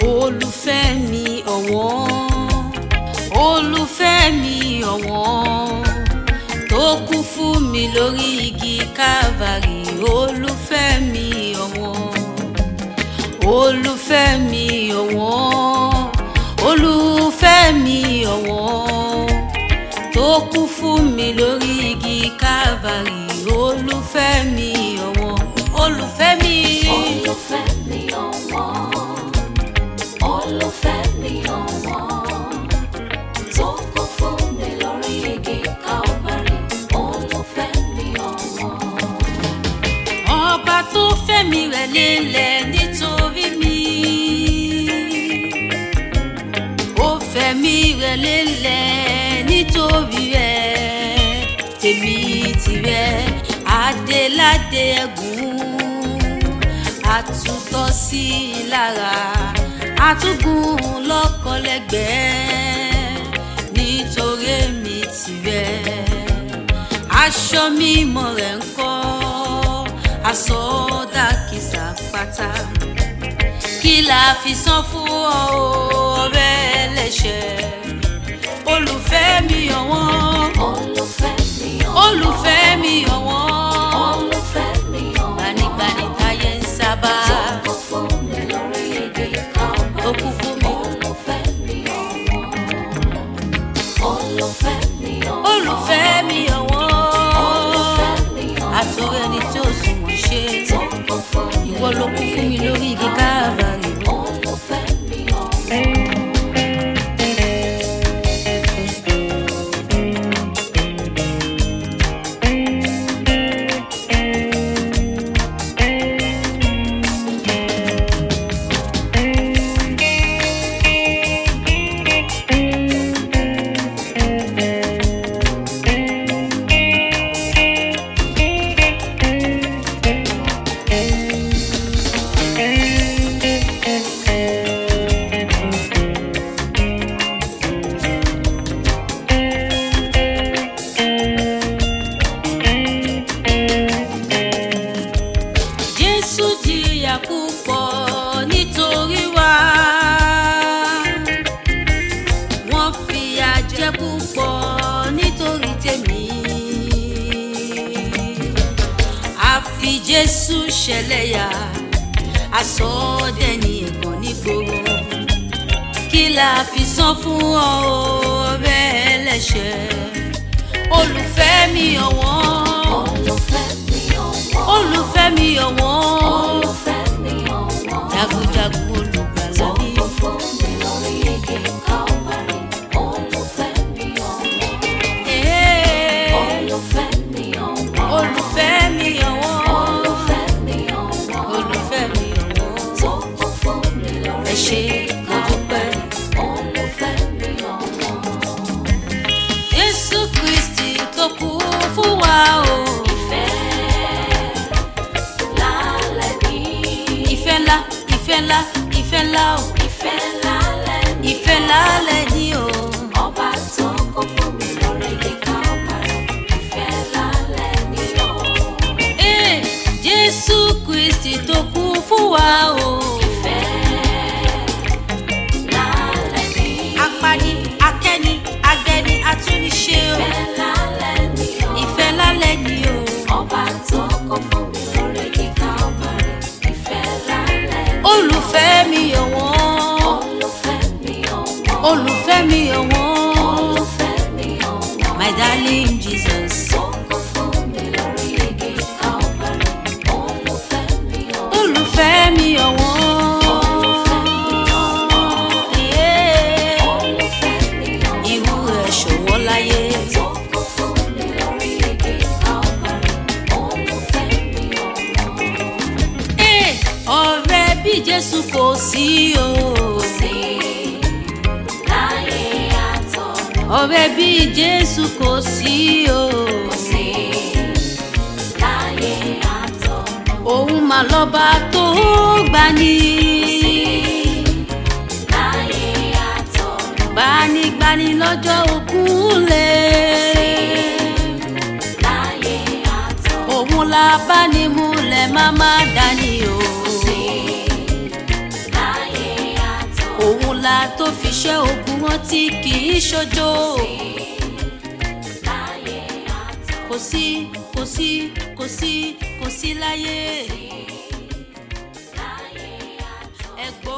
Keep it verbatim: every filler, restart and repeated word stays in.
olùfẹ́ mi ọ̀wọ́n, olùfẹ́ mi ọ̀wọ́n tó kú fún mi lórí igi Calvary. Olùfẹ́ mi ọ̀wọ́n, olùfẹ́ mi ọ̀wọ́n, olùfẹ́ mi ọ̀wọ́n tó kú fún mi lórí igi Calvary. Olùfẹ́ mi ọ̀wọ́n, olùfẹ́ mi, olùfẹ́ mi ọ̀wọ́n, olùfẹ́ mi ọ̀wọ́n tó kú fún mi lórí igi Calvary. Olùfẹ́ mi ọ̀wọ́n, ọba tó fẹ́ mi rẹ̀ lélẹ̀ nítorí mi, ó fẹ́ mi rẹ̀ lélẹ̀ nítorí rẹ̀. Tèmi tìrẹ adéládé ẹ̀gún, àtúntọ́ sí i lára, àtúgùn lọ́kọ̀lẹ́gbẹ̀ẹ́ nítorí èmi tìrẹ. Aṣọ mímọ́ rẹ̀ ń kọ́ àsọdàkísà pátá, kí la fi san fún ọ ọ̀rẹ́ ẹlẹ́ṣẹ̀. Olùfẹ́ mi ọ̀wọ́n, olùfẹ́ mi ọ̀wọ́n, olùfẹ́ mi ọ̀wọ́n, olùfẹ́ mi ọ̀wọ́n gbanigbani táyé ń sábà, tó kú fún mi lórí igi Calvary. tó kú fún mi. Olùfẹ́ mi ọ̀wọ́n, olùfẹ́ mi ọ̀wọ́n, Olùfẹ́ mi ọ̀wọ́n, olùfẹ́ mi ọ̀wọ́n àtòrò ẹni tí ó sunwọ̀n ṣe, tó kú fún mi ìwọ ló kú fún mi lórí igi Calvary. olùfẹ́ mi ọ̀wọ́n. Jésù jìyà púpọ̀ nítorí wa, wọ́n fìyà jẹ púpọ̀ nítorí tèmi. A fi Jésù ṣẹlẹ́yà, a sọ ọ́ dẹni ẹ̀gàn nígboro. Kí la fi san fún ọ ọ̀rẹ́ ẹlẹ́ṣẹ̀? Olùfẹ́ mi ọ̀wọ́n, Olùfẹ́ mi ọ̀wọ́n, olùfẹ́ mi ọ̀wọ́n, olùfẹ́ mi ọ̀wọ́n jagunjagun olùgbàlà mi. tó kú fún mi lórí igi Calvary. Olùfẹ́ mi ọ̀wọ́n, Ee, olùfẹ́ mi ọ̀wọ́n, olùfẹ́ mi ọ̀wọ́n, olùfẹ́ mi ọ̀wọ́n olùfẹ́ mi ọ̀wọ́n. tó kú fún mi Ẹ lórí ṣé igi mo dúpẹ́. Calvary. Olùfẹ́ mi ọ̀wọ́n, Jésù Kristi tó kú fún wa o. ìfẹ́ lálẹ́ ní, Ìfẹ́ ńlá, ìfẹ́ ńlá, ìfẹ́ ńlá o. ìfẹ́ lálẹ́ ní, Ìfẹ́ lálẹ́ ní o. ọba tó kú fún mi lórí igi Calvary. Ìfẹ́ lálẹ́ ní o, Ee, Jésù Kristi tó kú fún wa o. ìfẹ́ lálẹ́ ní, Apani, akẹ́ni, agẹni, atúniṣe o. ìfẹ́ lálẹ́ ní o, Ìfẹ́ lálẹ́ ní o. ọba tó kú fún mi lórí igi Calvary. Ìfẹ́ lálẹ́ ní o, Olùfẹ́ mi ọ̀wọ́n, olùfẹ́ mi ọ̀wọ́n, olùfẹ́ mi ọ̀wọ́n, olùfẹ́ mi ọ̀wọ́n my darling Jesus. tó kú fún mi lórí igi Calvary. Olùfẹ́ mi ọ̀wọ́n, Olùfẹ́ mi ọ̀wọ́n, yeah. olùfẹ́ mi ọ̀wọ́n Irú rẹ̀ ṣọ̀wọ́n láyé. tó kú fún mi lórí igi Calvary. Olùfẹ́ mi ọ̀wọ́n, Eh, ọ̀rẹ́ bí Jésù kò sí o. sí láyé àtọ̀run, Ọ̀rẹ́ bí Jésù kò sí o. sí láyé àtọ̀run, Òun mà lọ́ba tó gbani. láyé àtọ̀run, Gbanigbani lọ́jọ́ ogun lè. láyé àtọ̀run, Òun la bá ní múlẹ̀ má má dání o. sí láyé àtọ̀run. ṣiṣẹ́ ogun wọn tí kì í ṣojo. kò sí kò sí kò sí kò sí láyé. ẹ gbọ́.